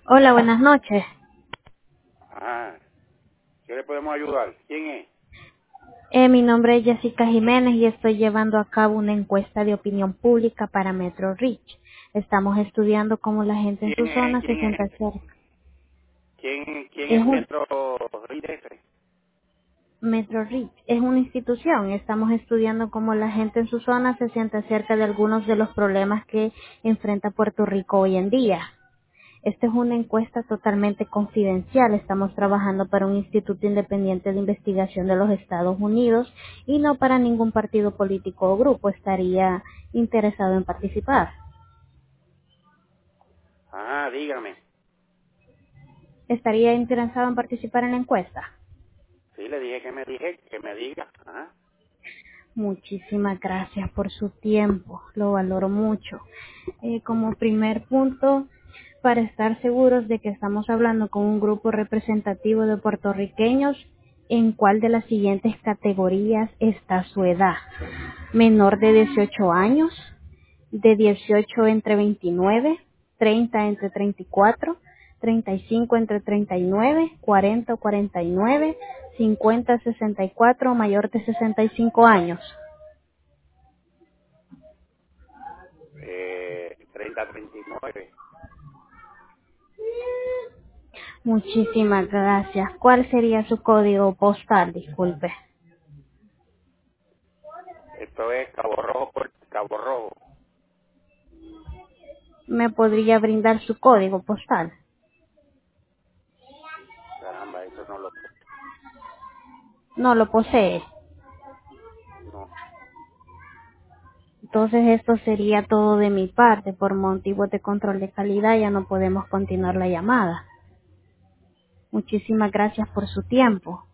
Hola, buenas noches. Ah, ¿qué le podemos ayudar? ¿Quién es? Mi nombre es Jessica Jiménez y estoy llevando a cabo una encuesta de opinión pública para Metro Reach. Estamos estudiando cómo la gente en su ¿Quién es? zona se ¿Quién siente es? cerca. ¿Quién Es es un Metro Ríndese? Metro Reach es una institución. Estamos estudiando cómo la gente en su zona se siente cerca de algunos de los problemas que enfrenta Puerto Rico hoy en día. Esta es una encuesta totalmente confidencial. Estamos trabajando para un instituto independiente de investigación de los Estados Unidos y no para ningún partido político o grupo. Estaría interesado en participar. Ah, dígame. ¿Estaría interesado en participar en la encuesta? Sí, le dije, que me diga. Ah, Muchísimas gracias por su tiempo. Lo valoro mucho. Como primer punto, para estar seguros de que estamos hablando con un grupo representativo de puertorriqueños, ¿en cuál de las siguientes categorías está su edad? Menor de 18 años, de 18 entre 29, 30 entre 34, 35 entre 39, 40 o 49, 50 64 o mayor de 65 años. 3039. Muchísimas gracias. ¿Cuál sería su código postal? Disculpe. Esto es Cabo Rojo, Cabo Rojo. ¿Me podría brindar su código postal? Caramba, eso no lo sé. No lo posee. No. Entonces esto sería todo de mi parte. Por motivos de control de calidad ya no podemos continuar la llamada. Muchísimas gracias por su tiempo.